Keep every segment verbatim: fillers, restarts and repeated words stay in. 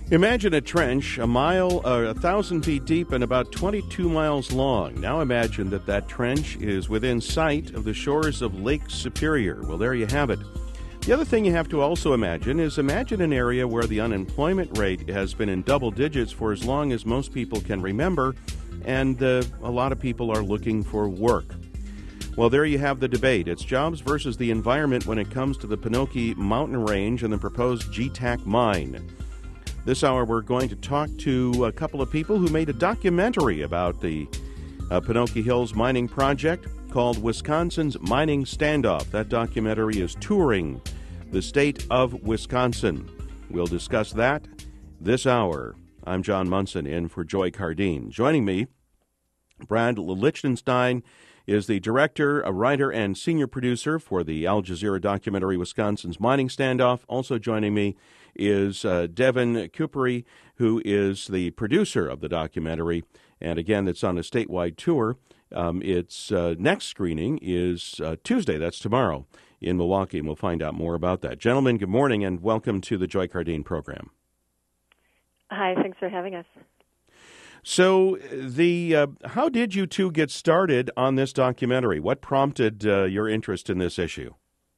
Imagine a trench a mile, uh, a thousand feet deep and about twenty-two miles long. Now imagine that that trench is within sight of the shores of Lake Superior. Well, there you have it. The other thing you have to also imagine is imagine an area where the unemployment rate has been in double digits for as long as most people can remember, and uh, a lot of people are looking for work. Well, there you have the debate. It's jobs versus the environment when it comes to the Pinocchi Mountain Range and the proposed G TAC mine. This hour, we're going to talk to a couple of people who made a documentary about the uh, Pinocchi Hills mining project called Wisconsin's Mining Standoff. That documentary is touring the state of Wisconsin. We'll discuss that this hour. I'm John Munson, in for Joy Cardine. Joining me, Brad Lichtenstein is the director, a writer, and senior producer for the Al Jazeera documentary Wisconsin's Mining Standoff. Also joining me is uh, Devin Cupri, who is the producer of the documentary, and again, it's on a statewide tour. Um, its uh, next screening is uh, Tuesday, that's tomorrow, in Milwaukee, and we'll find out more about that. Gentlemen, good morning, and welcome to the Joy Cardine program. Hi, thanks for having us. So, the uh, how did you two get started on this documentary? What prompted uh, your interest in this issue?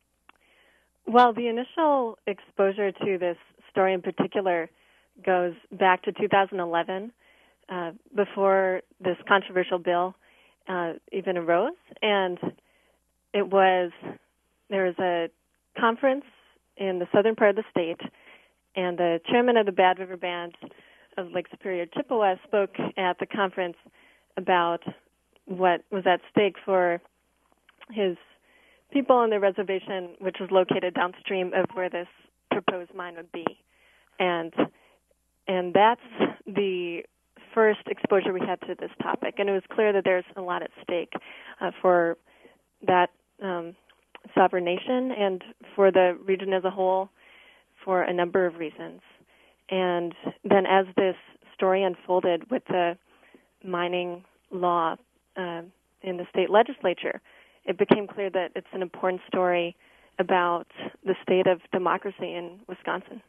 Well, the initial exposure to this story in particular goes back to two thousand eleven, uh, before this controversial bill uh, even arose. And it was, there was a conference in the southern part of the state, and the chairman of the Bad River Band of Lake Superior, Chippewa, spoke at the conference about what was at stake for his people on the reservation, which was located downstream of where this proposed mine would be. And and that's the first exposure we had to this topic. And it was clear that there's a lot at stake uh, for that um, sovereign nation and for the region as a whole for a number of reasons. And then as this story unfolded with the mining law uh, in the state legislature, it became clear that it's an important story about the state of democracy in Wisconsin.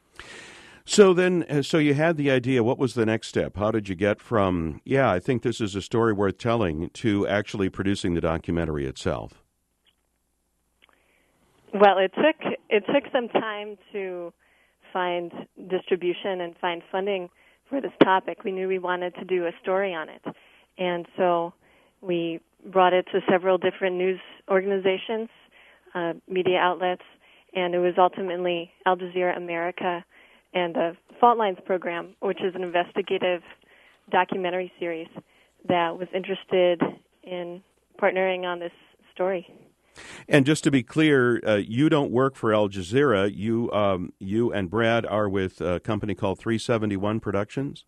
So then, so you had the idea. What was the next step? How did you get from, yeah, I think this is a story worth telling, to actually producing the documentary itself? Well, it took it took some time to find distribution and find funding for this topic. We knew we wanted to do a story on it. And so we brought it to several different news organizations, uh, media outlets, and it was ultimately Al Jazeera America and the Fault Lines program, which is an investigative documentary series that was interested in partnering on this story. And just to be clear, uh, you don't work for Al Jazeera. You, um, you and Brad are with a company called three seventy-one Productions?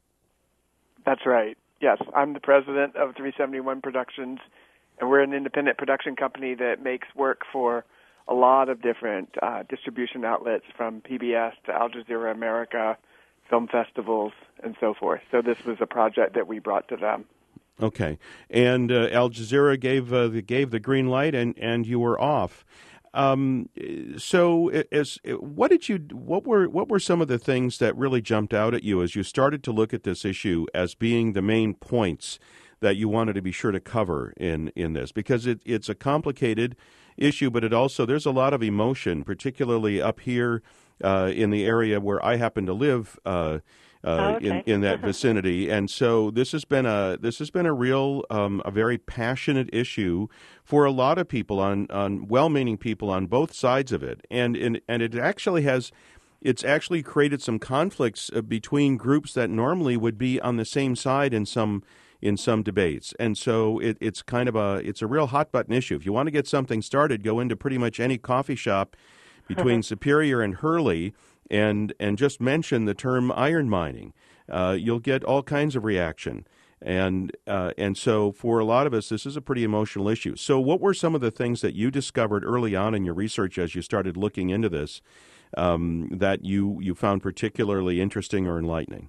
That's right. Yes, I'm the president of three seventy-one Productions, and we're an independent production company that makes work for a lot of different uh, distribution outlets, from P B S to Al Jazeera America, film festivals, and so forth. So this was a project that we brought to them. Okay, and uh, Al Jazeera gave uh, the gave the green light, and, and you were off. Um, so, as what did you what were what were some of the things that really jumped out at you as you started to look at this issue as being the main points that you wanted to be sure to cover in, in this? Because it, it's a complicated issue, but it also there's a lot of emotion, particularly up here uh, in the area where I happen to live. Uh, Uh, oh, okay. in, in that vicinity, and so this has been a this has been a real um, a very passionate issue for a lot of people on, on well-meaning people on both sides of it, and and and it actually has it's actually created some conflicts uh, between groups that normally would be on the same side in some in some debates, and so it, it's kind of a it's a real hot button issue. If you want to get something started, go into pretty much any coffee shop between Superior and Hurley, and and just mention the term iron mining. Uh, you'll get all kinds of reaction. And uh, and so for a lot of us, this is a pretty emotional issue. So what were some of the things that you discovered early on in your research as you started looking into this um, that you, you found particularly interesting or enlightening?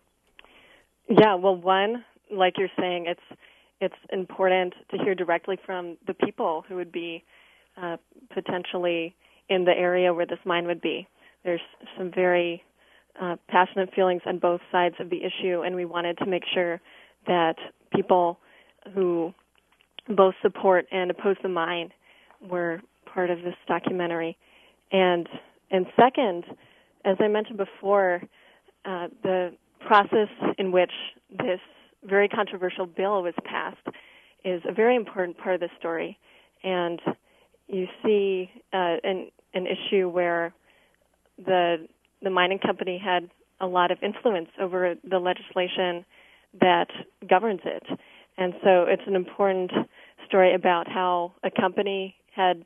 Yeah, well, one, like you're saying, it's it's important to hear directly from the people who would be uh, potentially in the area where this mine would be. There's some very uh, passionate feelings on both sides of the issue, and we wanted to make sure that people who both support and oppose the mine were part of this documentary. And and second, as I mentioned before, uh, the process in which this very controversial bill was passed is a very important part of the story. And you see uh, an an issue where the the mining company had a lot of influence over the legislation that governs it. And so it's an important story about how a company had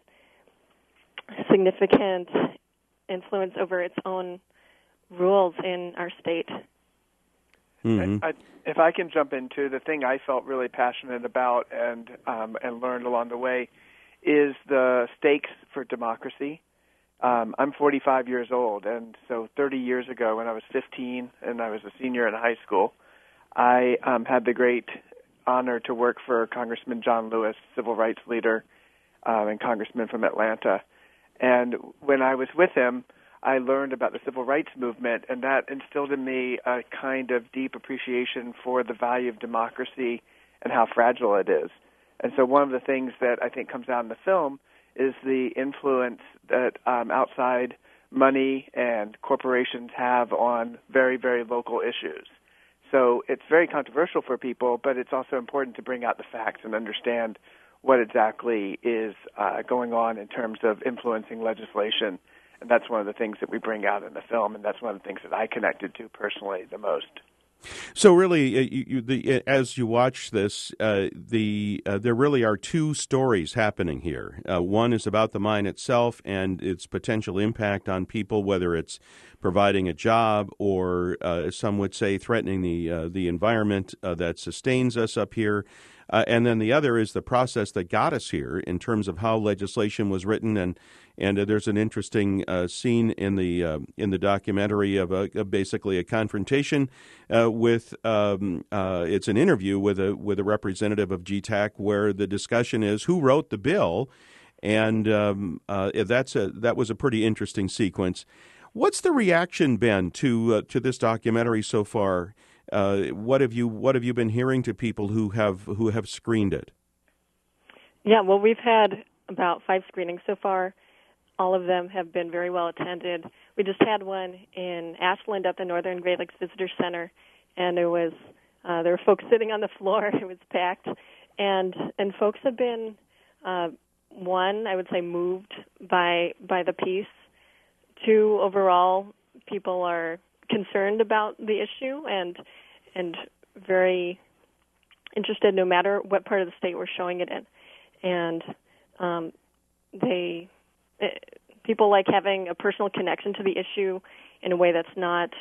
significant influence over its own rules in our state. Mm-hmm. I, I, if I can jump into the thing I felt really passionate about and um, and learned along the way is the stakes for democracy. Um, I'm forty-five years old, and so thirty years ago when I was fifteen and I was a senior in high school, I um, had the great honor to work for Congressman John Lewis, civil rights leader um, and congressman from Atlanta. And when I was with him, I learned about the civil rights movement, and that instilled in me a kind of deep appreciation for the value of democracy and how fragile it is. And so one of the things that I think comes out in the film is the influence that um, outside money and corporations have on very, very local issues. So it's very controversial for people, but it's also important to bring out the facts and understand what exactly is uh, going on in terms of influencing legislation. And that's one of the things that we bring out in the film, and that's one of the things that I connected to personally the most. So really, uh, you, you, the, as you watch this, uh, the uh, there really are two stories happening here. Uh, one is about the mine itself and its potential impact on people, whether it's providing a job or, uh, some would say, threatening the uh, the environment uh, that sustains us up here. Uh, and then the other is the process that got us here in terms of how legislation was written, and and uh, there's an interesting uh, scene in the uh, in the documentary of, a, of basically a confrontation uh, with um, uh, it's an interview with a with a representative of G TAC where the discussion is who wrote the bill, and um, uh, that's a that was a pretty interesting sequence. What's the reaction been to uh, to this documentary so far? Uh, what have you What have you been hearing to people who have who have screened it? Yeah, well, we've had about five screenings so far. All of them have been very well attended. We just had one in Ashland at the Northern Great Lakes Visitor Center, and there was uh, there were folks sitting on the floor. It was packed, and and folks have been uh, one, I would say, moved by by the piece. Two, overall, people are concerned about the issue and and very interested no matter what part of the state we're showing it in. And um, they people like having a personal connection to the issue in a way that's not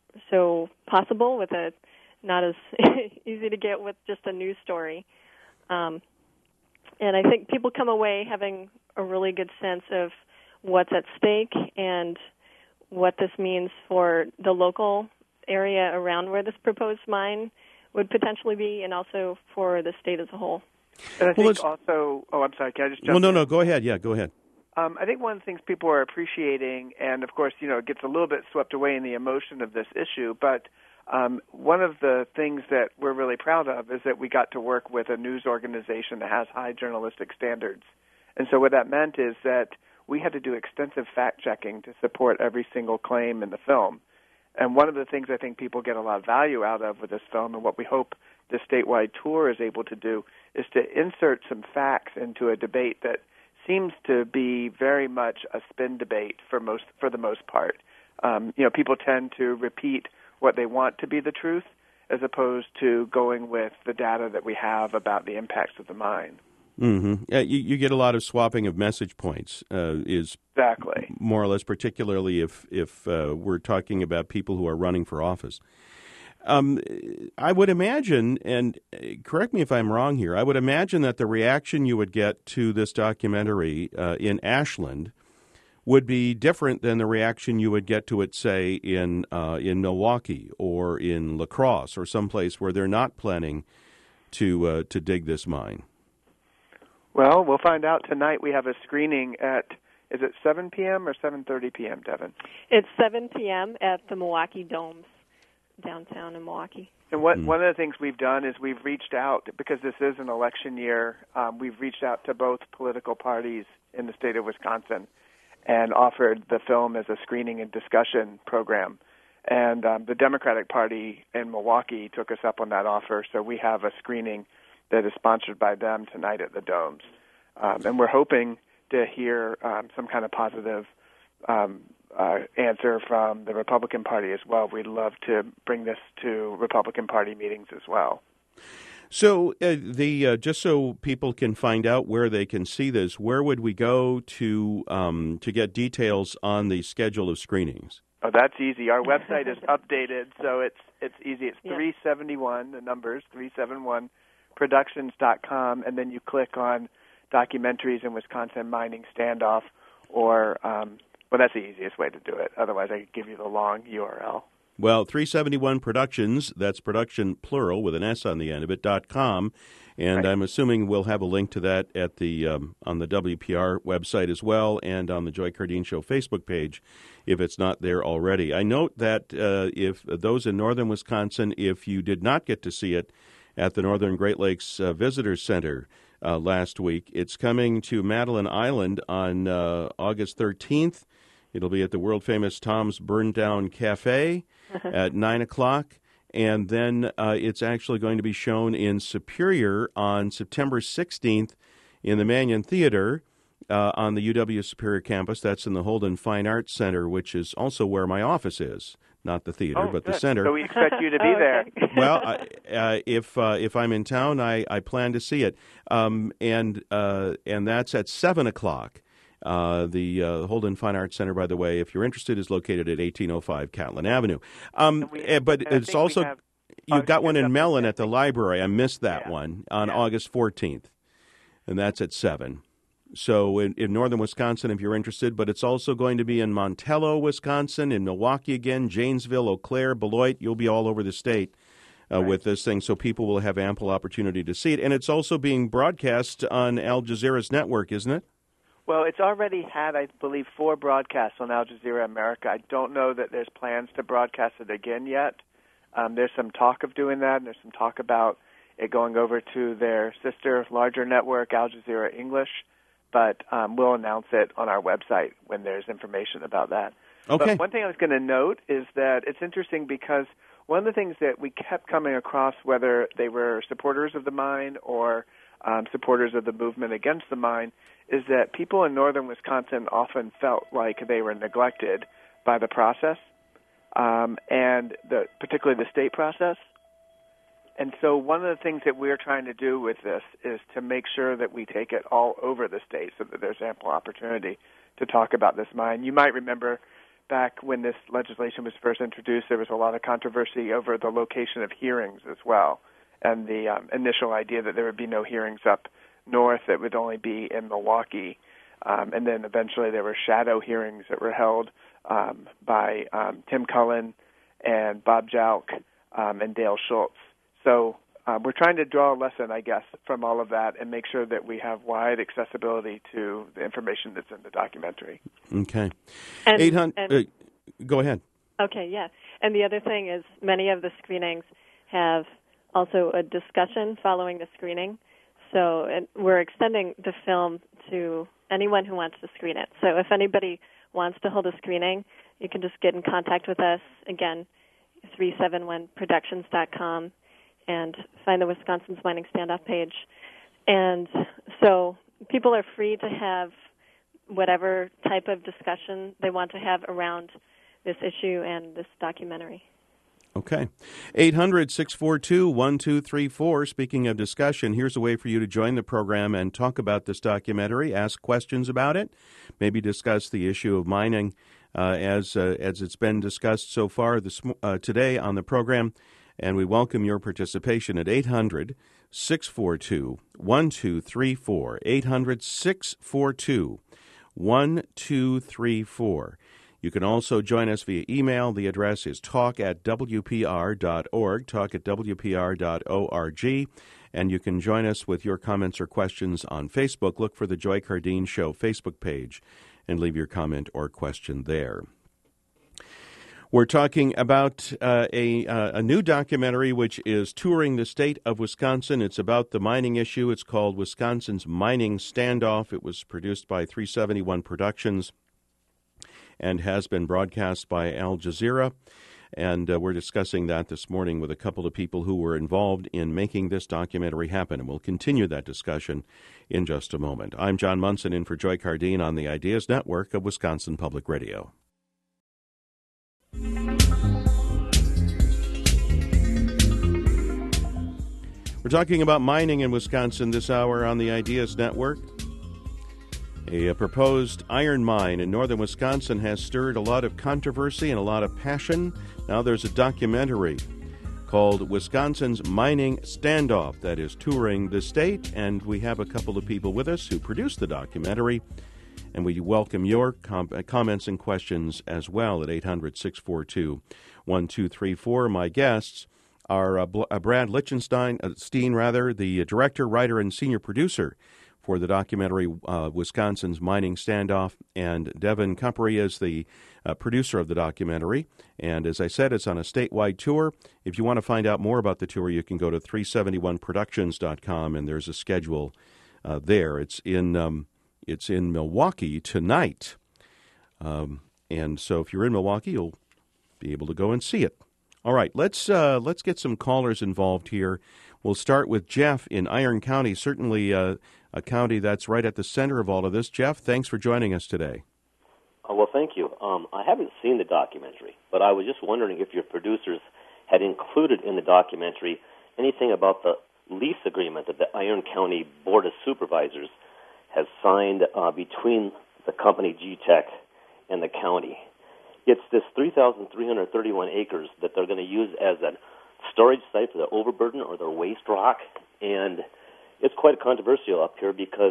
so possible with a not as easy to get with just a news story. Um, and I think people come away having a really good sense of what's at stake and what this means for the local area around where this proposed mine would potentially be, and also for the state as a whole. And I well, think also, oh, I'm sorry, can I just jump Well, no, in? no, go ahead. Yeah, go ahead. Um, I think one of the things people are appreciating, and of course, you know, it gets a little bit swept away in the emotion of this issue, but um, one of the things that we're really proud of is that we got to work with a news organization that has high journalistic standards. And so what that meant is that we had to do extensive fact-checking to support every single claim in the film. And one of the things I think people get a lot of value out of with this film, and what we hope the statewide tour is able to do, is to insert some facts into a debate that seems to be very much a spin debate for most, for the most part. Um, you know, people tend to repeat what they want to be the truth, as opposed to going with the data that we have about the impacts of the mine. Mm-hmm. Yeah, you, you get a lot of swapping of message points. Uh, is exactly more or less, particularly if if uh, we're talking about people who are running for office. Um, I would imagine, and correct me if I'm wrong here, I would imagine that the reaction you would get to this documentary uh, in Ashland would be different than the reaction you would get to it, say, in uh, in Milwaukee or in La Crosse or someplace where they're not planning to uh, to dig this mine. Well, we'll find out tonight. We have a screening at Is it seven p.m. or seven thirty p.m., Devin? It's seven p.m. at the Milwaukee Domes downtown in Milwaukee. And what, mm. one of the things we've done is we've reached out, because this is an election year, um, we've reached out to both political parties in the state of Wisconsin and offered the film as a screening and discussion program. And um, the Democratic Party in Milwaukee took us up on that offer, so we have a screening that is sponsored by them tonight at the Domes. Um, and we're hoping to hear um, some kind of positive um, uh, answer from the Republican Party as well. We'd love to bring this to Republican Party meetings as well. So, uh, the uh, just so people can find out where they can see this, where would we go to um, to get details on the schedule of screenings? Oh, that's easy. Our website is updated, so it's it's easy. It's yeah. three seventy-one, the numbers, three seventy-one productions dot com, and then you click on Documentaries in Wisconsin Mining Standoff, or, um, well, that's the easiest way to do it. Otherwise, I could give you the long U R L. Well, three seventy-one Productions, that's production plural with an S on the end of it, dot com, and right. I'm assuming we'll have a link to that at the um, on the W P R website as well, and on the Joy Cardine Show Facebook page, if it's not there already. I note that uh, if those in northern Wisconsin, if you did not get to see it at the Northern Great Lakes uh, Visitor Center uh, last week, it's coming to Madeline Island on uh, August thirteenth. It'll be at the world-famous Tom's Burn Down Cafe at nine o'clock. And then uh, it's actually going to be shown in Superior on September sixteenth in the Mannion Theater uh, on the U W Superior campus. That's in the Holden Fine Arts Center, which is also where my office is. Not the theater, oh, but good. the center. So we expect you to be oh, there. Okay. Well, I, uh, if uh, if I'm in town, I, I plan to see it. Um, and uh, and that's at seven o'clock. Uh, the uh, Holden Fine Arts Center, by the way, if you're interested, is located at eighteen oh five Catlin Avenue. Um, we, but it's also, have, you've got one in Mellon at the library. I missed that yeah. one on yeah. August fourteenth, and that's at seven. So in, in northern Wisconsin, if you're interested, but it's also going to be in Montello, Wisconsin, in Milwaukee again, Janesville, Eau Claire, Beloit. You'll be all over the state uh, right. with this thing, so people will have ample opportunity to see it. And it's also being broadcast on Al Jazeera's network, isn't it? Well, it's already had, I believe, four broadcasts on Al Jazeera America. I don't know that there's plans to broadcast it again yet. Um, there's some talk of doing that, and there's some talk about it going over to their sister, larger network, Al Jazeera English. But um, we'll announce it on our website when there's information about that. Okay. But one thing I was going to note is that it's interesting because one of the things that we kept coming across, whether they were supporters of the mine or um, supporters of the movement against the mine, is that people in northern Wisconsin often felt like they were neglected by the process, um, and the, particularly the state process. And so one of the things that we're trying to do with this is to make sure that we take it all over the state so that there's ample opportunity to talk about this mine. You might remember back when this legislation was first introduced, there was a lot of controversy over the location of hearings as well, and the um, initial idea that there would be no hearings up north, that would only be in Milwaukee. Um, and then eventually there were shadow hearings that were held um, by um, Tim Cullen and Bob Jalk um, and Dale Schultz. So uh, we're trying to draw a lesson, I guess, from all of that and make sure that we have wide accessibility to the information that's in the documentary. Okay. And, eight hundred, and, uh, go ahead. Okay, yeah. And the other thing is many of the screenings have also a discussion following the screening. So and we're extending the film to anyone who wants to screen it. So if anybody wants to hold a screening, you can just get in contact with us, again, three seventy-one productions dot com. And find the Wisconsin's Mining Standoff page. And so people are free to have whatever type of discussion they want to have around this issue and this documentary. Okay. eight hundred, six four two, one two three four. Speaking of discussion, here's a way for you to join the program and talk about this documentary, ask questions about it, maybe discuss the issue of mining uh, as uh, as it's been discussed so far this uh, today on the program. And we welcome your participation at eight hundred, six four two, one two three four, eight hundred, six four two, one two three four. You can also join us via email. The address is talk at w p r dot org, talk at w p r dot org. And you can join us with your comments or questions on Facebook. Look for the Joy Cardine Show Facebook page. and leave your comment or question there. We're talking about uh, a, uh, a new documentary which is touring the state of Wisconsin. It's about the mining issue. It's called Wisconsin's Mining Standoff. It was produced by three seventy-one Productions and has been broadcast by Al Jazeera. And uh, we're discussing that this morning with a couple of people who were involved in making this documentary happen. And we'll continue that discussion in just a moment. I'm John Munson in for Joy Cardine on the Ideas Network of Wisconsin Public Radio. We're talking about mining in Wisconsin this hour on the Ideas Network. A, a proposed iron mine in northern Wisconsin has stirred a lot of controversy and a lot of passion. Now there's a documentary called Wisconsin's Mining Standoff that is touring the state, and we have a couple of people with us who produced the documentary, and we welcome your com- comments and questions as well at eight hundred, six four two, one two three four. My guests are uh, Bl- uh, Brad Lichtenstein, uh, Steen, rather, the uh, director, writer, and senior producer for the documentary uh, Wisconsin's Mining Standoff, and Devin Cumpery is the uh, producer of the documentary. And as I said, it's on a statewide tour. If you want to find out more about the tour, you can go to three seventy-one productions dot com, and there's a schedule uh, there. It's in um, it's in Milwaukee tonight, um, and so if you're in Milwaukee, you'll be able to go and see it. All right, let's uh, let's get some callers involved here. We'll start with Jeff in Iron County, certainly uh, a county that's right at the center of all of this. Jeff, thanks for joining us today. Oh, well, thank you. Um, I haven't seen the documentary, but I was just wondering if your producers had included in the documentary anything about the lease agreement that the Iron County Board of Supervisors has signed uh, between the company G-Tech and the county. It's this three thousand three hundred thirty-one acres that they're going to use as a storage site for their overburden or their waste rock, and it's quite controversial up here because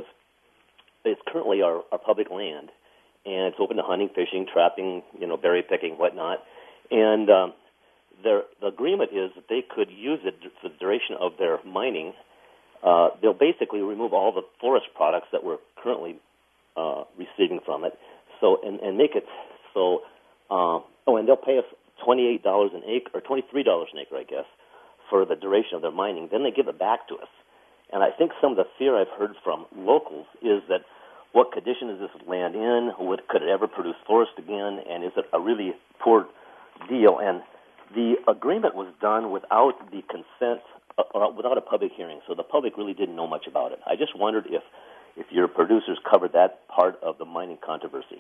it's currently our, our public land, and it's open to hunting, fishing, trapping, you know, berry picking, whatnot. And um, their, the agreement is that they could use it for the duration of their mining. Uh, they'll basically remove all the forest products that we're currently uh, receiving from it, so and, and make it so. Uh, oh, and they'll pay us twenty-eight dollars an acre, or twenty-three dollars an acre, I guess, for the duration of their mining. Then they give it back to us. And I think some of the fear I've heard from locals is that what condition is this land in? Would, could it ever produce forest again? And is it a really poor deal? And the agreement was done without the consent, uh, or without a public hearing, so the public really didn't know much about it. I just wondered if, if your producers covered that part of the mining controversy.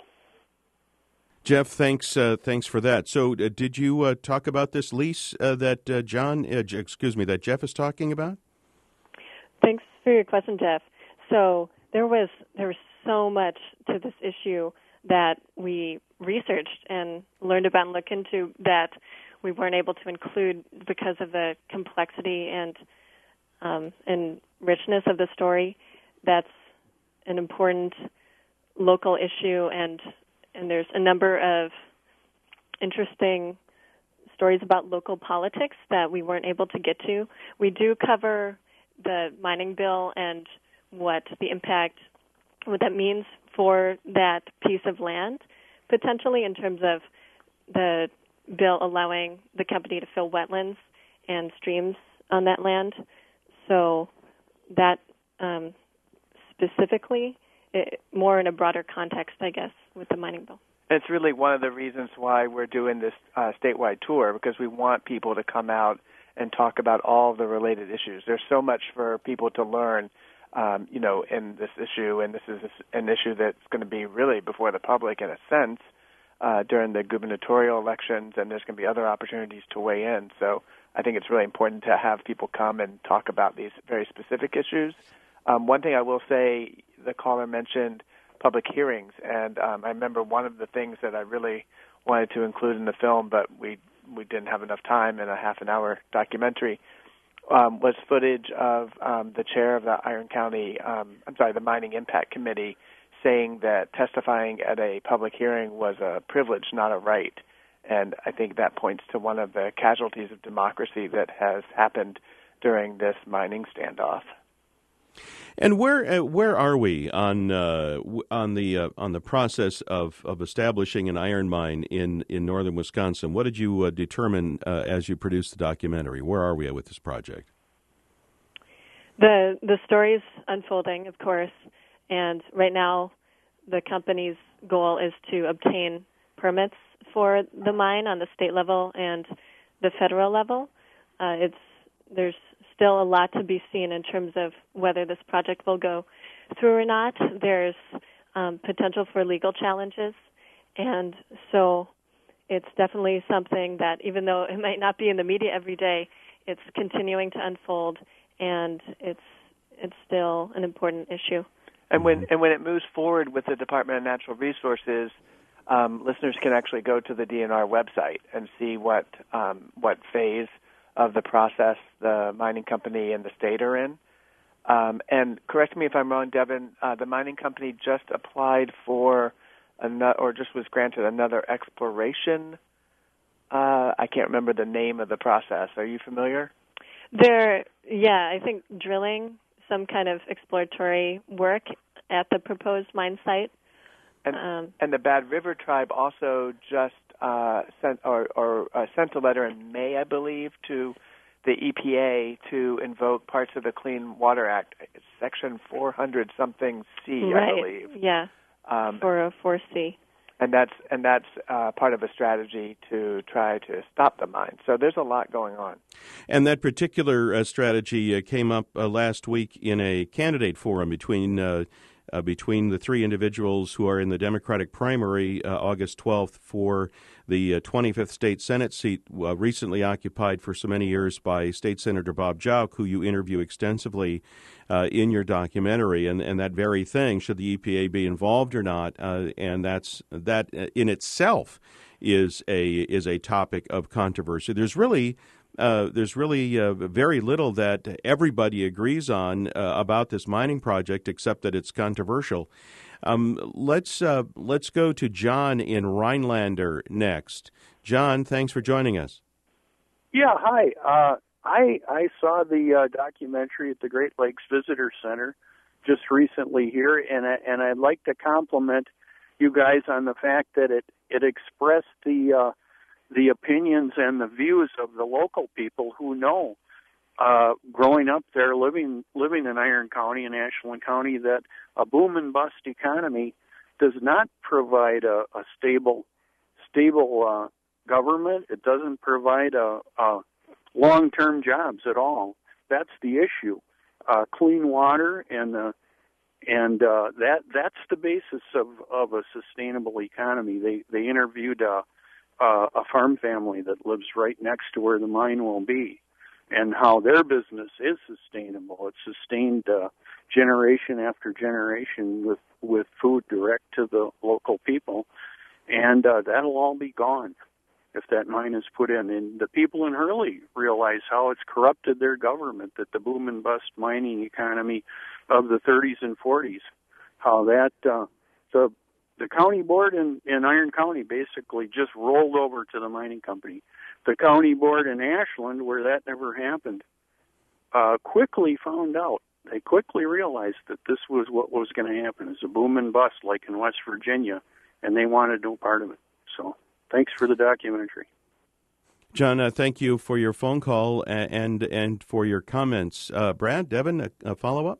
Jeff, thanks uh, thanks for that. So uh, did you uh, talk about this lease uh, that uh, John, uh, excuse me, that Jeff is talking about? Thanks for your question, Jeff. So there was there was so much to this issue that we researched and learned about and looked into that we weren't able to include because of the complexity and um, and richness of the story. That's an important local issue, and and there's a number of interesting stories about local politics that we weren't able to get to. We do cover the mining bill and what the impact, what that means for that piece of land, potentially in terms of the bill allowing the company to fill wetlands and streams on that land. So that um, specifically, it, more in a broader context, I guess, with the mining bill. It's really one of the reasons why we're doing this uh, statewide tour, because we want people to come out and talk about all the related issues. There's so much for people to learn, um, you know, in this issue, and this is an issue that's going to be really before the public in a sense uh, during the gubernatorial elections, and there's going to be other opportunities to weigh in. So I think it's really important to have people come and talk about these very specific issues. Um, one thing I will say, the caller mentioned public hearings, and um, I remember one of the things that I really wanted to include in the film, but we we didn't have enough time in a half an hour documentary, um, was footage of um, the chair of the Iron County, um, I'm sorry, the Mining Impact Committee, saying that testifying at a public hearing was a privilege, not a right. And I think that points to one of the casualties of democracy that has happened during this mining standoff. And where uh, where are we on uh, on the uh, on the process of, of establishing an iron mine in, in northern Wisconsin? What did you uh, determine uh, as you produced the documentary? Where are we at with this project? The the story's unfolding, of course, and right now the company's goal is to obtain permits for the mine on the state level and the federal level. Uh, it's there's still a lot to be seen in terms of whether this project will go through or not. There's um, potential for legal challenges, and so it's definitely something that, even though it might not be in the media every day, it's continuing to unfold, and it's it's still an important issue. And when and when it moves forward with the Department of Natural Resources, um, listeners can actually go to the D N R website and see what um, what phase of the process the mining company and the state are in. Um, and correct me if I'm wrong, Devin, uh, the mining company just applied for, another, or just was granted another exploration. Uh, I can't remember the name of the process. Are you familiar? There, yeah, I think drilling, some kind of exploratory work at the proposed mine site. And, um, and the Bad River Tribe also just uh, sent or, or uh, sent a letter in May, I believe, to the E P A to invoke parts of the Clean Water Act, it's Section four hundred something C, right. I believe. Yeah, um, four oh four C. And that's and that's uh, part of a strategy to try to stop the mine. So there's a lot going on. And that particular uh, strategy uh, came up uh, last week in a candidate forum between uh, uh, between the three individuals who are in the Democratic primary uh, August twelfth for the uh, twenty-fifth state Senate seat, uh, recently occupied for so many years by State Senator Bob Jauch, who you interview extensively uh, in your documentary, and, and that very thing, should the E P A be involved or not, uh, and that's that in itself is a is a topic of controversy. There's really Uh, there's really uh, very little that everybody agrees on uh, about this mining project, except that it's controversial. Um, let's uh, let's go to John in Rhinelander next. John, thanks for joining us. Yeah, hi. Uh, I I saw the uh, documentary at the Great Lakes Visitor Center just recently here, and I, and I'd like to compliment you guys on the fact that it it expressed the uh, the opinions and the views of the local people who know, uh, growing up there, living living in Iron County and Ashland County, that a boom and bust economy does not provide a, a stable stable uh, government. It doesn't provide a, a long-term jobs at all. That's the issue. Uh, clean water and uh, and uh, that that's the basis of, of a sustainable economy. They they interviewed. Uh, Uh, a farm family that lives right next to where the mine will be, and how their business is sustainable. It's sustained uh, generation after generation with, with food direct to the local people, and uh, that'll all be gone if that mine is put in. And the people in Hurley realize how it's corrupted their government, that the boom and bust mining economy of the thirties and forties, how that uh, the The county board in, in Iron County basically just rolled over to the mining company. The county board in Ashland, where that never happened, uh, quickly found out. They quickly realized that this was what was going to happen. It's a boom and bust like in West Virginia, and they wanted no part of it. So thanks for the documentary. John, uh, thank you for your phone call and and for your comments. Uh, Brad, Devin, a, a follow-up?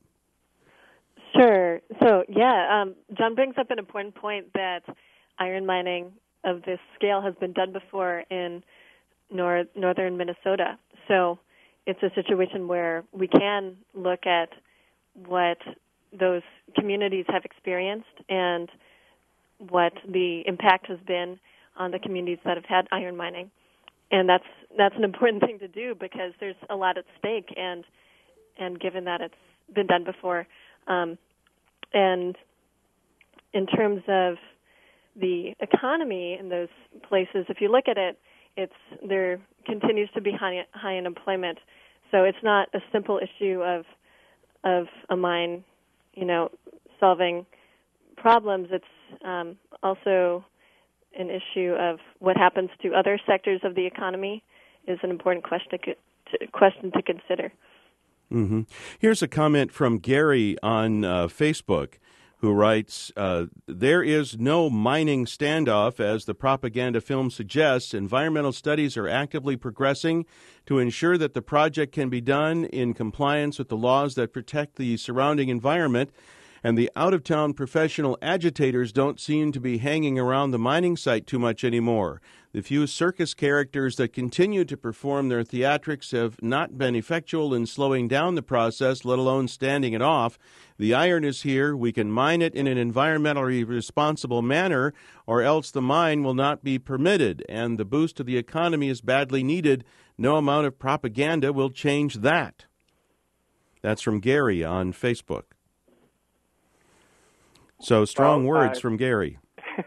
Sure. So, yeah, um, John brings up an important point that iron mining of this scale has been done before in nor- northern Minnesota. So it's a situation where we can look at what those communities have experienced and what the impact has been on the communities that have had iron mining. And that's that's an important thing to do because there's a lot at stake, and and given that it's been done before. Um, and in terms of the economy in those places, if you look at it, it's there continues to be high, high unemployment. So it's not a simple issue of of a mine, you know, solving problems. It's um, also an issue of what happens to other sectors of the economy is an important question to, to, question to consider. Mm-hmm. Here's a comment from Gary on uh, Facebook, who writes, uh, there is no mining standoff, as the propaganda film suggests. Environmental studies are actively progressing to ensure that the project can be done in compliance with the laws that protect the surrounding environment, and the out-of-town professional agitators don't seem to be hanging around the mining site too much anymore. The few circus characters that continue to perform their theatrics have not been effectual in slowing down the process, let alone standing it off. The iron is here. We can mine it in an environmentally responsible manner, or else the mine will not be permitted, and the boost to the economy is badly needed. No amount of propaganda will change that. That's from Gary on Facebook. So strong well, words uh, from Gary.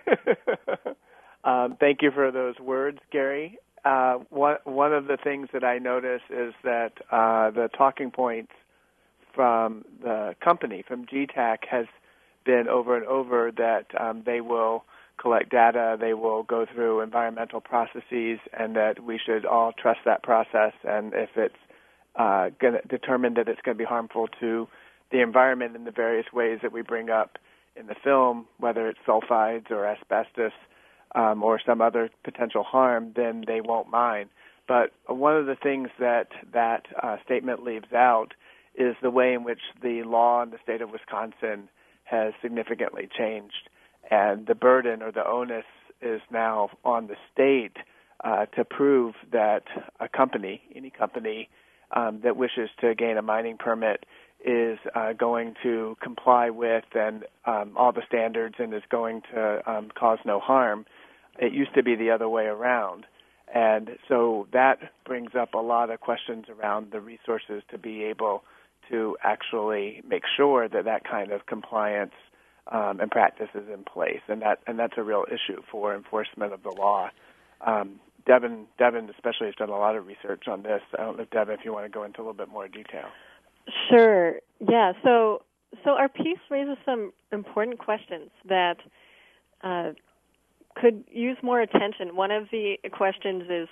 um, thank you for those words, Gary. Uh, one, one of the things that I notice is that uh, the talking points from the company, from G TAC, has been over and over that um, they will collect data, they will go through environmental processes, and that we should all trust that process. And if it's uh, going to determine that it's going to be harmful to the environment in the various ways that we bring up in the film, whether it's sulfides or asbestos um, or some other potential harm, then they won't mine. But one of the things that that uh, statement leaves out is the way in which the law in the state of Wisconsin has significantly changed. And the burden or the onus is now on the state uh, to prove that a company, any company um, that wishes to gain a mining permit, is uh, going to comply with and um, all the standards and is going to um, cause no harm. It used to be the other way around. And so that brings up a lot of questions around the resources to be able to actually make sure that that kind of compliance um, and practice is in place. And that and that's a real issue for enforcement of the law. Um, Devin, Devin especially has done a lot of research on this. I don't know, Devin, if you want to go into a little bit more detail. Sure. Yeah. So, so our piece raises some important questions that uh, could use more attention. One of the questions is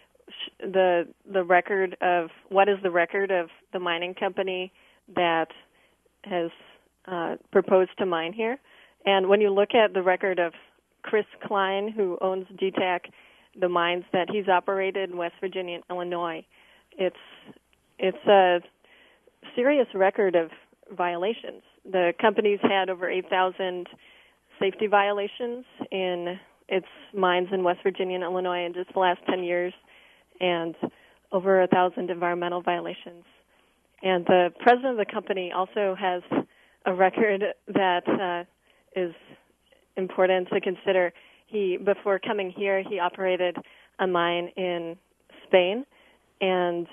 the the record of what is the record of the mining company that has uh, proposed to mine here. And when you look at the record of Chris Klein, who owns G TAC, the mines that he's operated in West Virginia and Illinois, it's it's a serious record of violations. The company's had over eight thousand safety violations in its mines in West Virginia and Illinois in just the last ten years, and over one thousand environmental violations. And the president of the company also has a record that uh, is important to consider. He, before coming here, he operated a mine in Spain and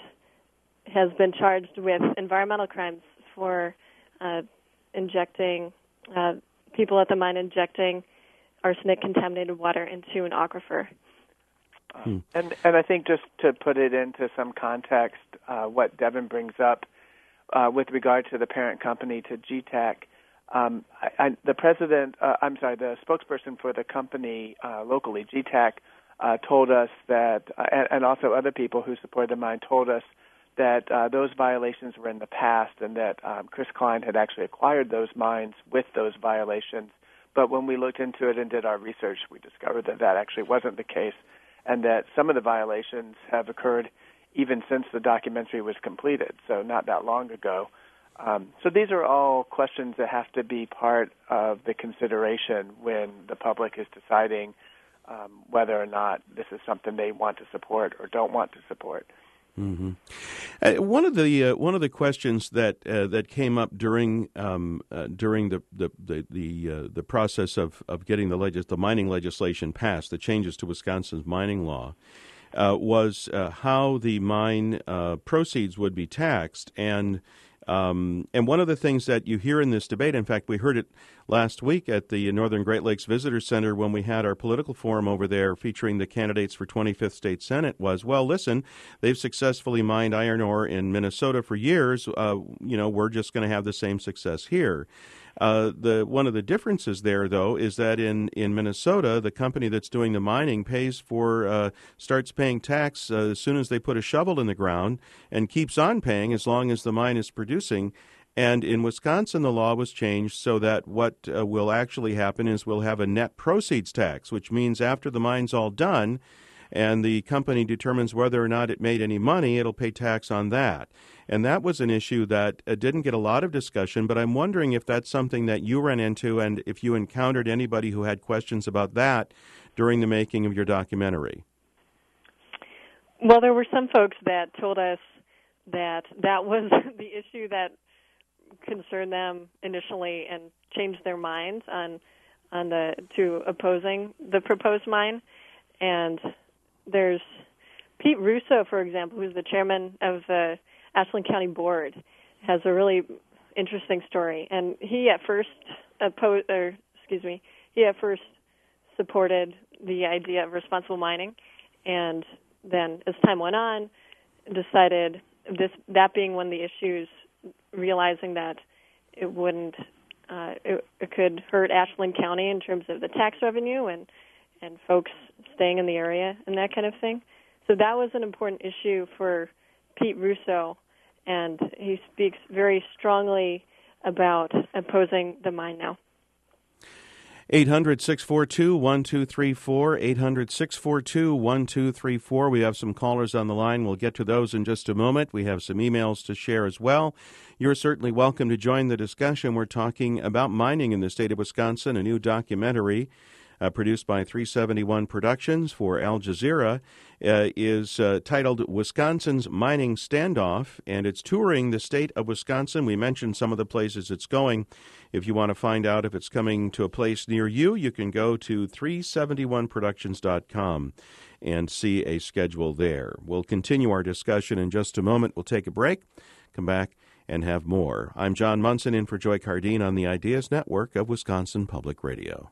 has been charged with environmental crimes for uh, injecting, uh, people at the mine injecting arsenic-contaminated water into an aquifer. Hmm. And and I think just to put it into some context, uh, what Devin brings up uh, with regard to the parent company, to G TAC, um, I, I, the president, uh, I'm sorry, the spokesperson for the company uh, locally, G TAC, uh, told us that, uh, and, and also other people who supported the mine told us that uh, those violations were in the past and that um, Chris Klein had actually acquired those mines with those violations. But when we looked into it and did our research, we discovered that that actually wasn't the case, and that some of the violations have occurred even since the documentary was completed, so not that long ago. Um, so these are all questions that have to be part of the consideration when the public is deciding um, whether or not this is something they want to support or don't want to support. Mm-hmm. Uh, one of the uh, one of the questions that uh, that came up during um, uh, during the the the the, uh, the process of, of getting the legis- the mining legislation passed, the changes to Wisconsin's mining law, uh, was uh, how the mine uh, proceeds would be taxed. And um, and one of the things that you hear in this debate, in fact, we heard it last week at the Northern Great Lakes Visitor Center when we had our political forum over there featuring the candidates for twenty-fifth State Senate, was, well, listen, they've successfully mined iron ore in Minnesota for years. Uh, you know, we're just going to have the same success here. Uh, the one of the differences there, though, is that in, in Minnesota, the company that's doing the mining pays for uh, starts paying tax uh, as soon as they put a shovel in the ground, and keeps on paying as long as the mine is producing. And in Wisconsin, the law was changed so that what uh, will actually happen is we'll have a net proceeds tax, which means after the mine's all done and the company determines whether or not it made any money, it'll pay tax on that. And that was an issue that uh, didn't get a lot of discussion, but I'm wondering if that's something that you ran into and if you encountered anybody who had questions about that during the making of your documentary. Well, there were some folks that told us that that was the issue that concerned them initially and changed their minds on on the to opposing the proposed mine. And there's Pete Russo, for example, who's the chairman of the Ashland County Board, has a really interesting story. And he at first opposed, or excuse me, he at first supported the idea of responsible mining, and then as time went on, decided this that being one of the issues, realizing that it wouldn't, uh, it, it could hurt Ashland County in terms of the tax revenue and, and folks staying in the area and that kind of thing. So that was an important issue for Pete Russo, and he speaks very strongly about opposing the mine now. eight hundred, six four two, one two three four, eight hundred, six four two, one two three four. We have some callers on the line. We'll get to those in just a moment. We have some emails to share as well. You're certainly welcome to join the discussion. We're talking about mining in the state of Wisconsin, a new documentary uh, produced by three seventy-one Productions for Al Jazeera, uh, is uh, titled Wisconsin's Mining Standoff, and it's touring the state of Wisconsin. We mentioned some of the places it's going. If you want to find out if it's coming to a place near you, you can go to three seventy-one productions dot com and see a schedule there. We'll continue our discussion in just a moment. We'll take a break, come back, and have more. I'm John Munson in for Joy Cardine on the Ideas Network of Wisconsin Public Radio.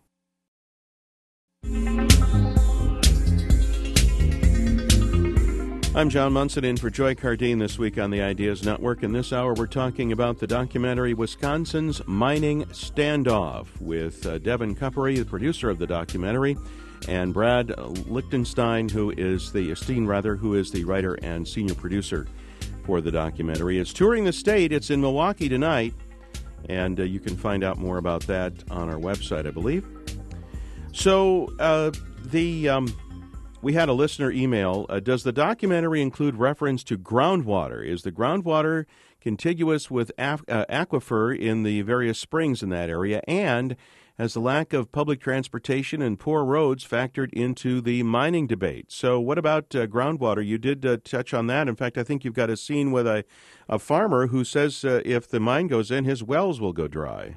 I'm John Munson in for Joy Cardine this week on the Ideas Network. In this hour, we're talking about the documentary Wisconsin's Mining Standoff with uh, Devin Kuppery, the producer of the documentary, and Brad Lichtenstein, who is the, Steen rather, who is the writer and senior producer for the documentary. It's touring the state. It's in Milwaukee tonight, and uh, you can find out more about that on our website, I believe. So uh, the um, we had a listener email. Uh, does the documentary include reference to groundwater? Is the groundwater contiguous with af- uh, aquifer in the various springs in that area? And has the lack of public transportation and poor roads factored into the mining debate? So what about uh, groundwater? You did uh, touch on that. In fact, I think you've got a scene with a, a farmer who says uh, if the mine goes in, his wells will go dry.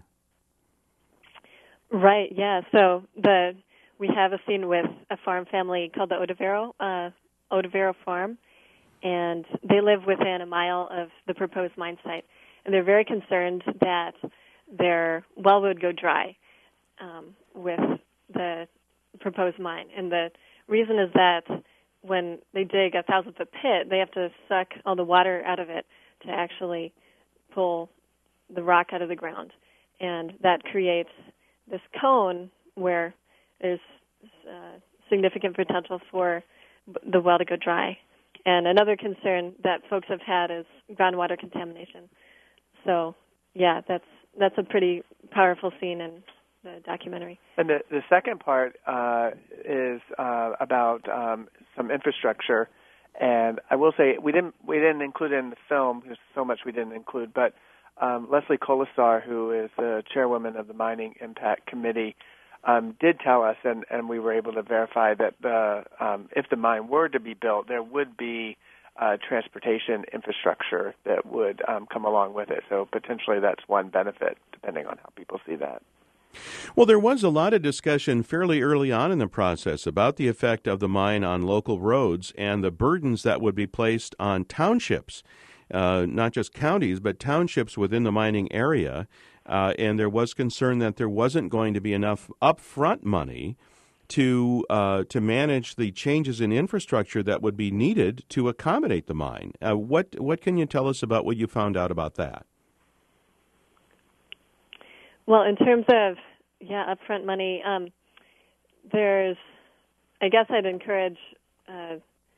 Right, yeah. So the we have a scene with a farm family called the Odavero, uh, Odavero Farm, and they live within a mile of the proposed mine site. And they're very concerned that their well would go dry um, with the proposed mine. And the reason is that when they dig a thousand-foot pit, they have to suck all the water out of it to actually pull the rock out of the ground. And that creates this cone where there's uh, significant potential for the well to go dry. And another concern that folks have had is groundwater contamination. So, yeah, that's that's a pretty powerful scene in the documentary. And the, the second part uh, is uh, about um, some infrastructure. And I will say we didn't we didn't include it in the film. There's so much we didn't include, but Um, Leslie Colasar, who is the chairwoman of the Mining Impact Committee, um, did tell us, and, and we were able to verify that the, um, if the mine were to be built, there would be uh, transportation infrastructure that would um, come along with it. So potentially that's one benefit, depending on how people see that. Well, there was a lot of discussion fairly early on in the process about the effect of the mine on local roads and the burdens that would be placed on townships. Uh, not just counties, but townships within the mining area. Uh, and there was concern that there wasn't going to be enough upfront money to uh, to manage the changes in infrastructure that would be needed to accommodate the mine. Uh, what what can you tell us about what you found out about that? Well, in terms of, yeah, upfront money, um, there's, I guess I'd encourage uh,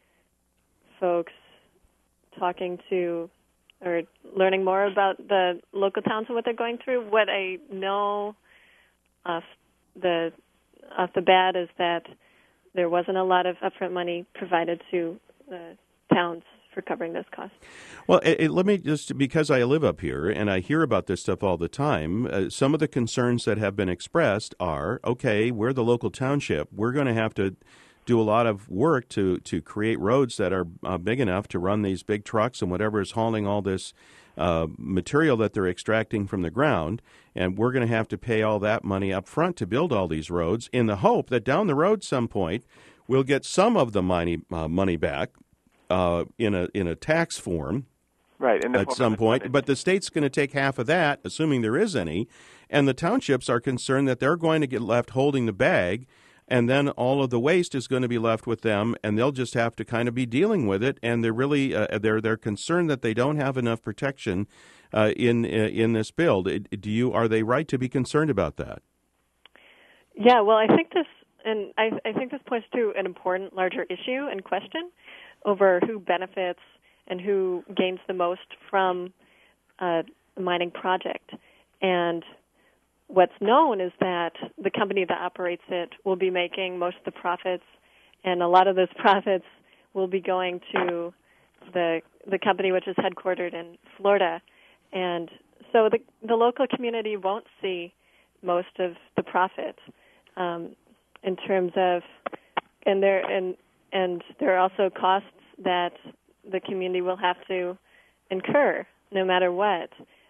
folks talking to or learning more about the local towns and what they're going through. What I know off the off the bat is that there wasn't a lot of upfront money provided to the towns for covering those costs. Well, it, it, let me just, because I live up here and I hear about this stuff all the time, uh, some of the concerns that have been expressed are, okay, we're the local township. We're going to have to do a lot of work to, to create roads that are uh, big enough to run these big trucks and whatever is hauling all this uh, material that they're extracting from the ground. And we're going to have to pay all that money up front to build all these roads in the hope that down the road some point we'll get some of the money, uh, money back. Uh, in a in a tax form, right? In the at some point, tonnage. But the state's going to take half of that, assuming there is any, and the townships are concerned that they're going to get left holding the bag, and then all of the waste is going to be left with them, and they'll just have to kind of be dealing with it. And they're really uh, they're they're concerned that they don't have enough protection uh, in in this bill. Do you are they right to be concerned about that? Yeah, well, I think this, and I, I think this points to an important, larger issue and question over who benefits and who gains the most from a mining project. And what's known is that the company that operates it will be making most of the profits, and a lot of those profits will be going to the the company which is headquartered in Florida. And so the the local community won't see most of the profit um, in terms of, and there and and there are also costs that the community will have to incur no matter what.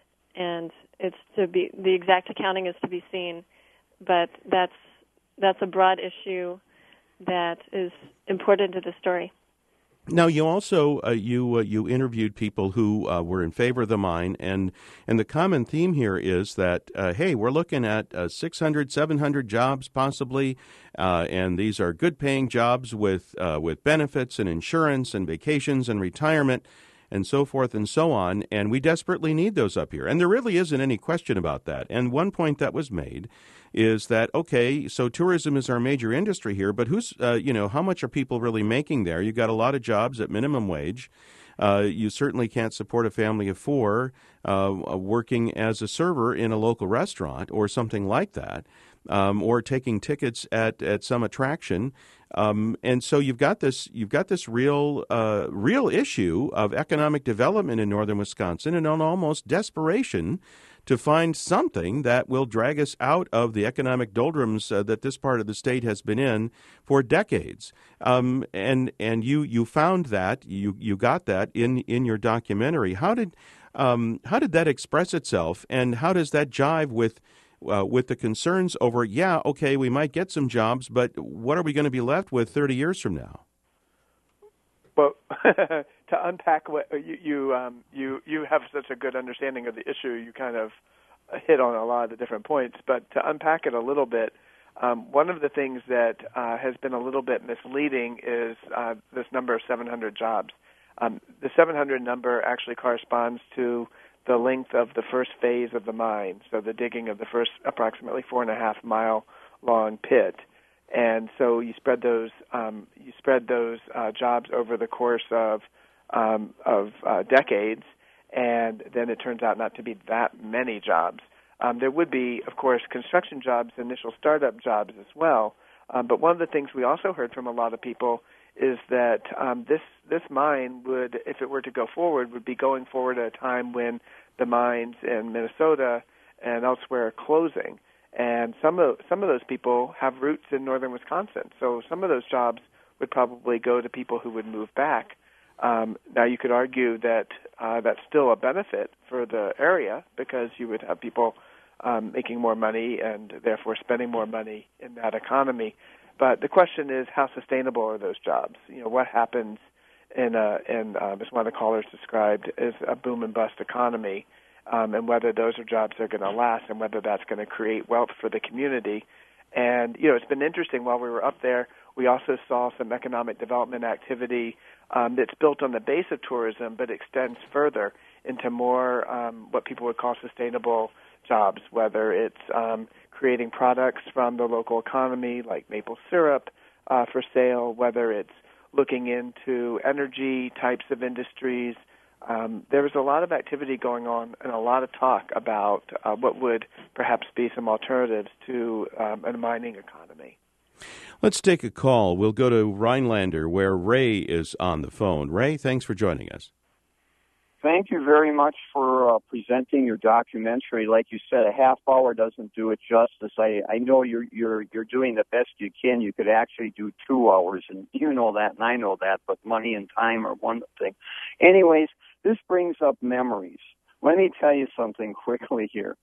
And it's to be the exact accounting is to be seen, but that's that's a broad issue that is important to the story. Now, you also uh, you uh, you interviewed people who uh, were in favor of the mine, and and the common theme here is that uh, hey, we're looking at uh, six hundred, seven hundred jobs possibly, uh, and these are good paying jobs with uh, with benefits and insurance and vacations and retirement and so forth and so on, and we desperately need those up here. And there really isn't any question about that. And one point that was made is that, okay, so tourism is our major industry here, but who's, uh, you know, how much are people really making there? You've got a lot of jobs at minimum wage. Uh, you certainly can't support a family of four uh, working as a server in a local restaurant or something like that, um, or taking tickets at, at some attraction. Um, and so you've got this you've got this real uh, real issue of economic development in northern Wisconsin, and an almost desperation to find something that will drag us out of the economic doldrums uh, that this part of the state has been in for decades. Um, and and you you found that you you got that in, in your documentary. How did um, how did that express itself, and how does that jive with Uh, with the concerns over, yeah, okay, we might get some jobs, but what are we going to be left with thirty years from now? Well, to unpack what you you, um, you you have such a good understanding of the issue, you kind of hit on a lot of the different points. But to unpack it a little bit, um, one of the things that uh, has been a little bit misleading is uh, this number of seven hundred jobs. Um, the seven hundred number actually corresponds to the length of the first phase of the mine, so the digging of the first approximately four and a half mile long pit. And so you spread those um, you spread those uh, jobs over the course of um, of uh, decades, and then it turns out not to be that many jobs. Um, there would be, of course, construction jobs, initial startup jobs as well. Um, but one of the things we also heard from a lot of people is that um, this this mine would, if it were to go forward, would be going forward at a time when the mines in Minnesota and elsewhere are closing. And some of some of those people have roots in northern Wisconsin, so some of those jobs would probably go to people who would move back. Um, now, you could argue that uh, that's still a benefit for the area because you would have people um, making more money and therefore spending more money in that economy. But the question is, how sustainable are those jobs? You know, what happens in, a, in um, as one of the callers described, as a boom and bust economy, um, and whether those are jobs that are going to last and whether that's going to create wealth for the community. And, you know, it's been interesting. While we were up there, we also saw some economic development activity um, that's built on the base of tourism but extends further into more um, what people would call sustainable jobs, whether it's um, creating products from the local economy like maple syrup uh, for sale, whether it's looking into energy types of industries. Um, there was a lot of activity going on and a lot of talk about uh, what would perhaps be some alternatives to um, a mining economy. Let's take a call. We'll go to Rhinelander, where Ray is on the phone. Ray, thanks for joining us. Thank you very much for uh, presenting your documentary. Like you said, a half hour doesn't do it justice. I, I know you're you're you're doing the best you can. You could actually do two hours, and you know that, and I know that. But money and time are one thing. Anyways, this brings up memories. Let me tell you something quickly here.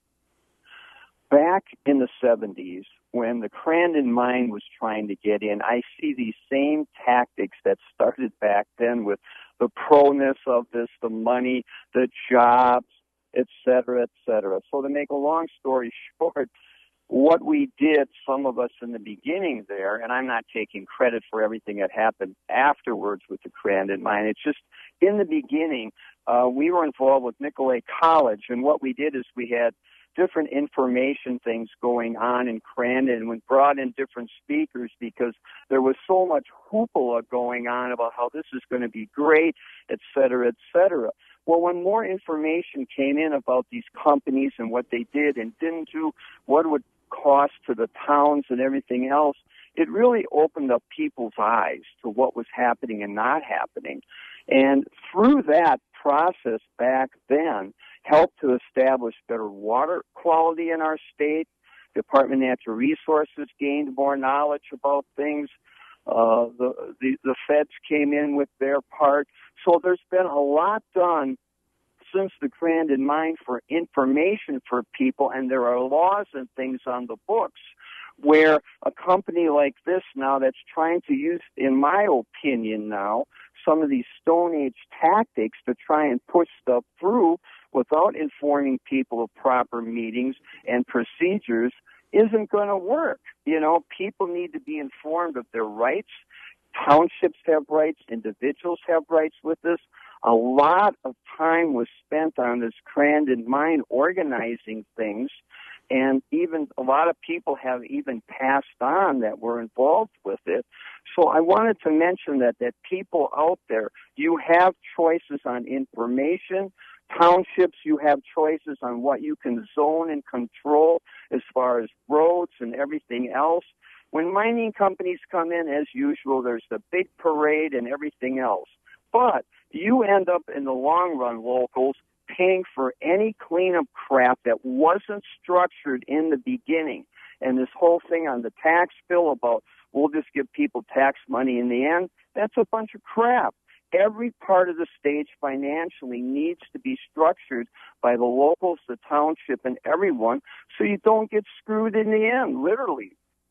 Back in the seventies, when the Crandon mine was trying to get in, I see these same tactics that started back then with the proness of this, the money, the jobs, et cetera, et cetera. So to make a long story short, what we did, some of us in the beginning there, and I'm not taking credit for everything that happened afterwards with the Crandon mine, it's just in the beginning, uh, we were involved with Nicolet College, and what we did is we had different information things going on in Crandon, and we brought in different speakers because there was so much hoopla going on about how this is going to be great, et cetera, et cetera. Well, when more information came in about these companies and what they did and didn't do, what it would cost to the towns and everything else, it really opened up people's eyes to what was happening and not happening. And through that process back then, helped to establish better water quality in our state. Department of Natural Resources gained more knowledge about things. Uh, the, the the feds came in with their part. So there's been a lot done since the Crandon mine for information for people, and there are laws and things on the books where a company like this now that's trying to use, in my opinion now, some of these Stone Age tactics to try and push stuff through without informing people of proper meetings and procedures isn't going to work. You know, people need to be informed of their rights. Townships have rights. Individuals have rights with this. A lot of time was spent on this Crandon mine organizing things, and even a lot of people have even passed on that were involved with it. So I wanted to mention that, that people out there, you have choices on information. Townships, you have choices on what you can zone and control as far as roads and everything else. When mining companies come in, as usual, there's the big parade and everything else. But you end up in the long run, locals, paying for any cleanup crap that wasn't structured in the beginning. And this whole thing on the tax bill about we'll just give people tax money in the end, that's a bunch of crap. Every part of the stage financially needs to be structured by the locals, the township, and everyone so you don't get screwed in the end, literally.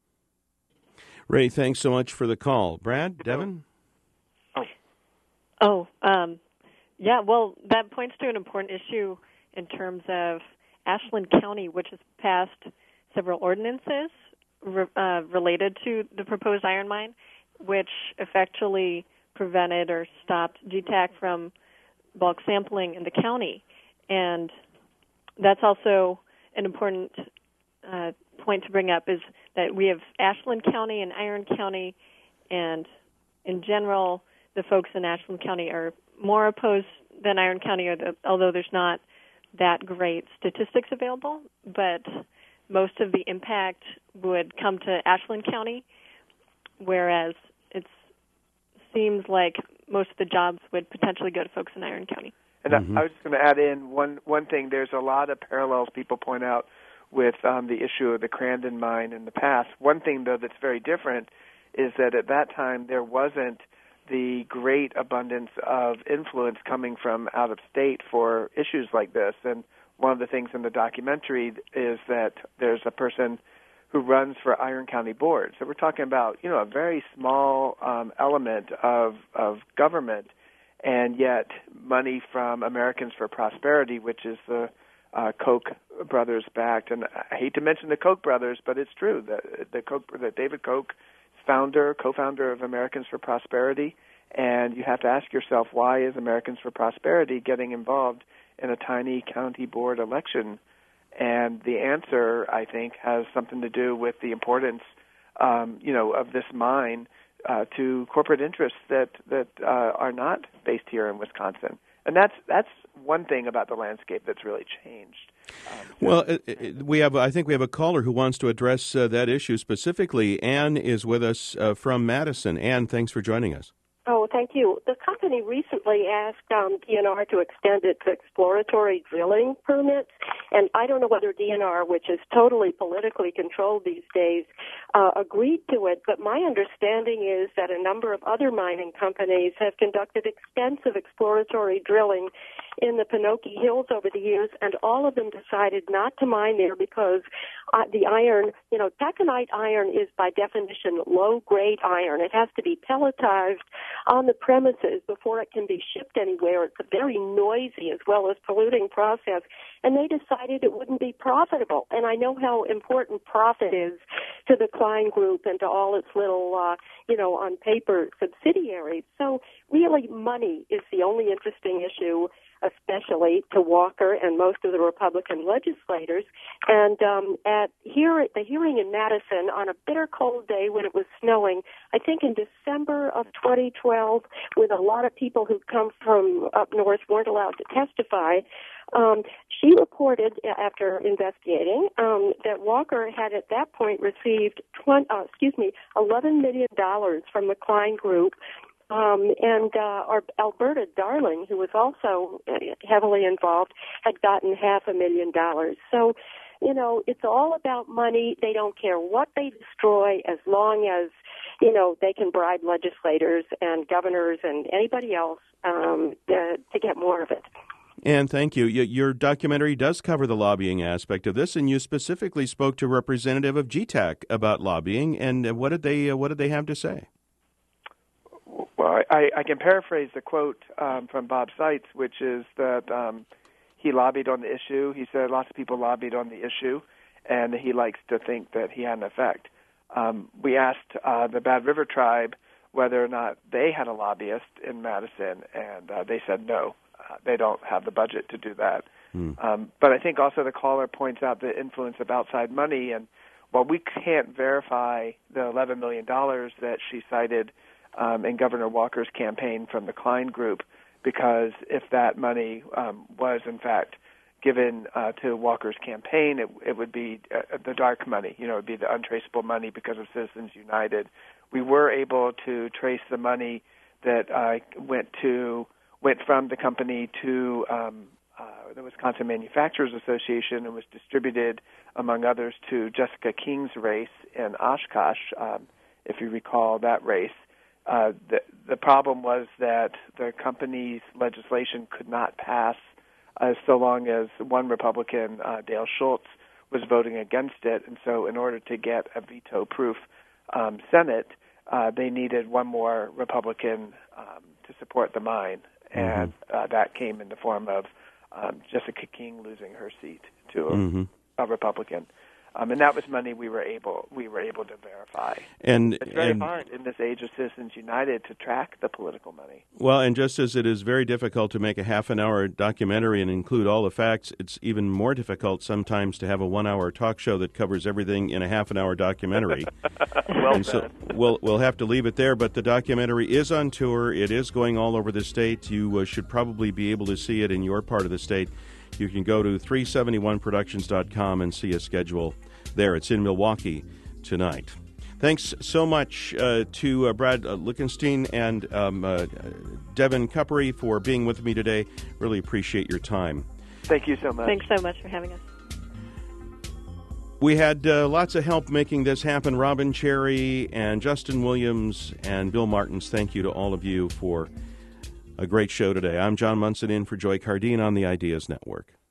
Ray, thanks so much for the call. Brad, Devin? Oh, oh um, yeah, well, that points to an important issue in terms of Ashland County, which has passed several ordinances re- uh, related to the proposed iron mine, which effectually prevented or stopped G TAC from bulk sampling in the county. And that's also an important uh, point to bring up, is that we have Ashland County and Iron County, and in general, the folks in Ashland County are more opposed than Iron County, although there's not that great statistics available, but most of the impact would come to Ashland County, whereas it seems like most of the jobs would potentially go to folks in Iron County. And mm-hmm. I, I was just going to add in one, one thing. There's a lot of parallels people point out with um, the issue of the Crandon mine in the past. One thing, though, that's very different is that at that time there wasn't the great abundance of influence coming from out of state for issues like this. And one of the things in the documentary is that there's a person who runs for Iron County Board. So we're talking about, you know, a very small um, element of of government, and yet money from Americans for Prosperity, which is the uh, Koch brothers backed. And I hate to mention the Koch brothers, but it's true that the Koch, that David Koch, founder, co-founder of Americans for Prosperity, and you have to ask yourself, why is Americans for Prosperity getting involved in a tiny county board election? And the answer, I think, has something to do with the importance, um, you know, of this mine uh, to corporate interests that that uh, are not based here in Wisconsin. And that's that's one thing about the landscape that's really changed. Um, well, it, it, we have I think we have a caller who wants to address uh, that issue specifically. Ann is with us uh, from Madison. Ann, thanks for joining us. Oh, thank you. The company recently asked um, D N R to extend its exploratory drilling permits, and I don't know whether D N R, which is totally politically controlled these days, uh, agreed to it, but my understanding is that a number of other mining companies have conducted extensive exploratory drilling in the Pinocchi Hills over the years, and all of them decided not to mine there because uh, the iron, you know, taconite iron is by definition low-grade iron. It has to be pelletized on the premises before it can be shipped anywhere. It's a very noisy as well as polluting process, and they decided it wouldn't be profitable. And I know how important profit is to the Klein Group and to all its little, uh, you know, on paper subsidiaries. So really money is the only interesting issue, especially to Walker and most of the Republican legislators. And um, at here at the hearing in Madison on a bitter cold day when it was snowing, I think in December of twenty twelve, when a lot of people who'd come from up north weren't allowed to testify, um, she reported after investigating um, that Walker had at that point received twenty, uh, excuse me, eleven million dollars from the Klein Group. Um, and uh, our Alberta Darling, who was also heavily involved, had gotten half a million dollars. So, you know, it's all about money. They don't care what they destroy as long as, you know, they can bribe legislators and governors and anybody else um, to, to get more of it. And thank you. Your documentary does cover the lobbying aspect of this, and you specifically spoke to a representative of G TAC about lobbying. And what did they what did they have to say? Well, I, I can paraphrase the quote um, from Bob Seitz, which is that um, he lobbied on the issue. He said lots of people lobbied on the issue, and he likes to think that he had an effect. Um, we asked uh, the Bad River Tribe whether or not they had a lobbyist in Madison, and uh, they said no. Uh, they don't have the budget to do that. Mm. Um, but I think also the caller points out the influence of outside money, and while we can't verify the eleven million dollars that she cited Um, in Governor Walker's campaign from the Klein Group, because if that money um, was in fact given uh, to Walker's campaign, it, it would be uh, the dark money. You know, it would be the untraceable money because of Citizens United. We were able to trace the money that uh, went to went from the company to um, uh, the Wisconsin Manufacturers Association and was distributed, among others, to Jessica King's race in Oshkosh, um, if you recall that race. Uh, the, the problem was that the company's legislation could not pass uh, so long as one Republican, uh, Dale Schultz, was voting against it. And so in order to get a veto-proof um, Senate, uh, they needed one more Republican um, to support the mine. Mm-hmm. And uh, that came in the form of um, Jessica King losing her seat to a, mm-hmm. a Republican. Um, and that was money we were able we were able to verify. And it's very and, hard in this age of Citizens United to track the political money. Well, and just as it is very difficult to make a half an hour documentary and include all the facts, it's even more difficult sometimes to have a one hour talk show that covers everything in a half an hour documentary. well and so we'll we'll have to leave it there. But the documentary is on tour. It is going all over the state. You uh, should probably be able to see it in your part of the state. You can go to three seventy-one productions dot com and see a schedule there. It's in Milwaukee tonight. Thanks so much uh, to uh, Brad uh, Lickenstein and um, uh, Devin Cuppery for being with me today. Really appreciate your time. Thank you so much. Thanks so much for having us. We had uh, lots of help making this happen. Robin Cherry and Justin Williams and Bill Martins. Thank you to all of you for a great show today. I'm John Munson in for Joy Cardine on the Ideas Network.